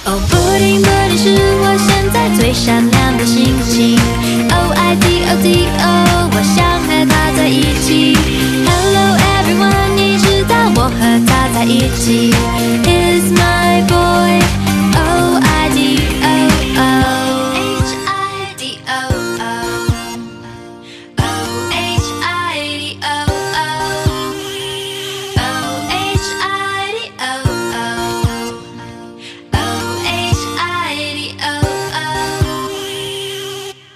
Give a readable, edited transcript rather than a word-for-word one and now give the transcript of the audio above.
哦，布丁布丁是我现在最闪亮的星星。OIDODO，我想和他在一起。Hello everyone，你知道我和他在一起。